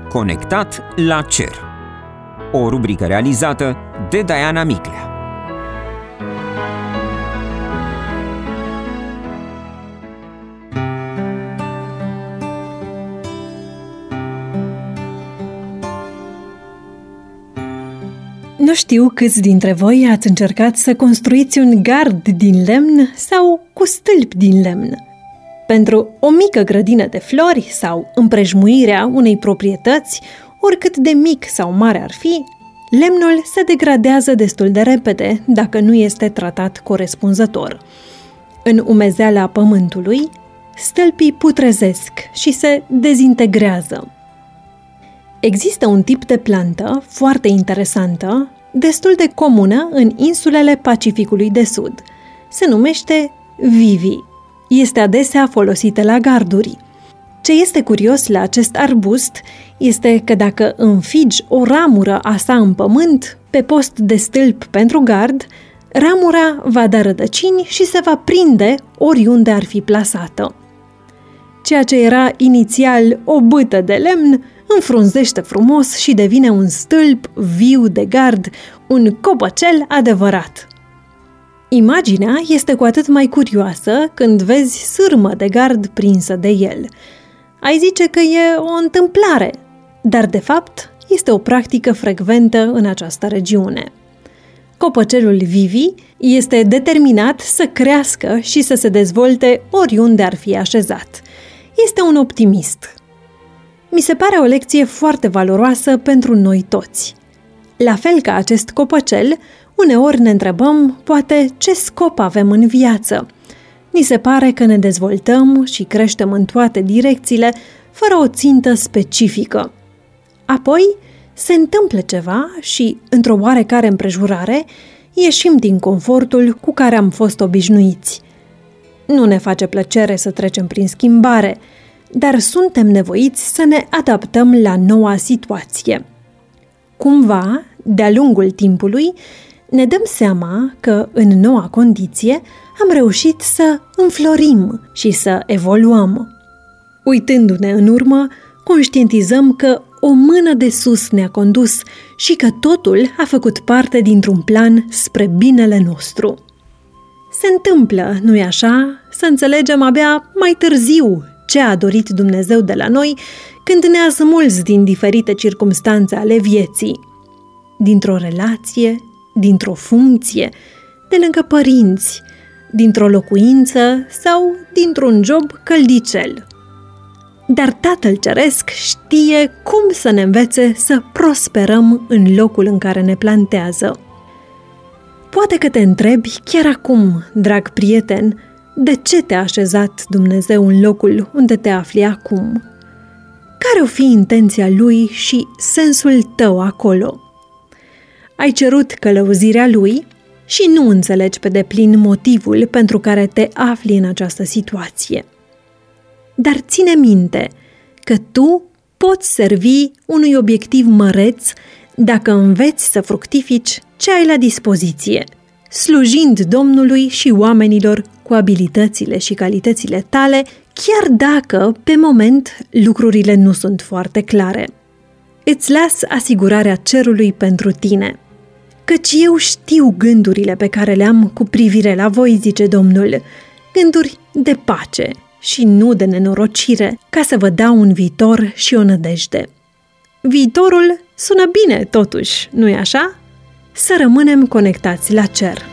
Conectat la cer. O rubrică realizată de Diana Miclea. Nu știu câți dintre voi ați încercat să construiți un gard din lemn sau cu stâlpi din lemn. Pentru o mică grădină de flori sau împrejmuirea unei proprietăți, oricât de mic sau mare ar fi, lemnul se degradează destul de repede dacă nu este tratat corespunzător. În umezeala pământului, stâlpii putrezesc și se dezintegrează. Există un tip de plantă foarte interesantă, destul de comună în insulele Pacificului de Sud. Se numește vivi. Este adesea folosită la garduri. Ce este curios la acest arbust este că dacă înfigi o ramură a sa în pământ, pe post de stâlp pentru gard, ramura va da rădăcini și se va prinde oriunde ar fi plasată. Ceea ce era inițial o bâtă de lemn, înfrunzește frumos și devine un stâlp viu de gard, un copăcel adevărat. Imaginea este cu atât mai curioasă când vezi sârmă de gard prinsă de el. Ai zice că e o întâmplare, dar de fapt este o practică frecventă în această regiune. Copăcelul vivi este determinat să crească și să se dezvolte oriunde ar fi așezat. Este un optimist. Mi se pare o lecție foarte valoroasă pentru noi toți. La fel ca acest copăcel, uneori ne întrebăm, poate, ce scop avem în viață. Ni se pare că ne dezvoltăm și creștem în toate direcțiile, fără o țintă specifică. Apoi, se întâmplă ceva și, într-o oarecare împrejurare, ieșim din confortul cu care am fost obișnuiți. Nu ne face plăcere să trecem prin schimbare, dar suntem nevoiți să ne adaptăm la noua situație. Cumva, de-a lungul timpului, ne dăm seama că, în noua condiție, am reușit să înflorim și să evoluăm. Uitându-ne în urmă, conștientizăm că o mână de sus ne-a condus și că totul a făcut parte dintr-un plan spre binele nostru. Se întâmplă, nu-i așa, să înțelegem abia mai târziu ce a dorit Dumnezeu de la noi când ne-a smuls din diferite circumstanțe ale vieții, dintr-o relație, dintr-o funcție, de lângă părinți, dintr-o locuință sau dintr-un job căldicel. Dar Tatăl Ceresc știe cum să ne învețe să prosperăm în locul în care ne plantează. Poate că te întrebi chiar acum, drag prieten, de ce te-a așezat Dumnezeu în locul unde te afli acum? Care o fi intenția Lui și sensul tău acolo? Ai cerut călăuzirea Lui și nu înțelegi pe deplin motivul pentru care te afli în această situație. Dar ține minte că tu poți servi unui obiectiv măreț dacă înveți să fructifici ce ai la dispoziție, slujind Domnului și oamenilor cu abilitățile și calitățile tale, chiar dacă, pe moment, lucrurile nu sunt foarte clare. Îți las asigurarea cerului pentru tine. Căci eu știu gândurile pe care le am cu privire la voi, zice Domnul, gânduri de pace și nu de nenorocire, ca să vă dau un viitor și o nădejde. Viitorul sună bine, totuși, nu-i așa? Să rămânem conectați la cer.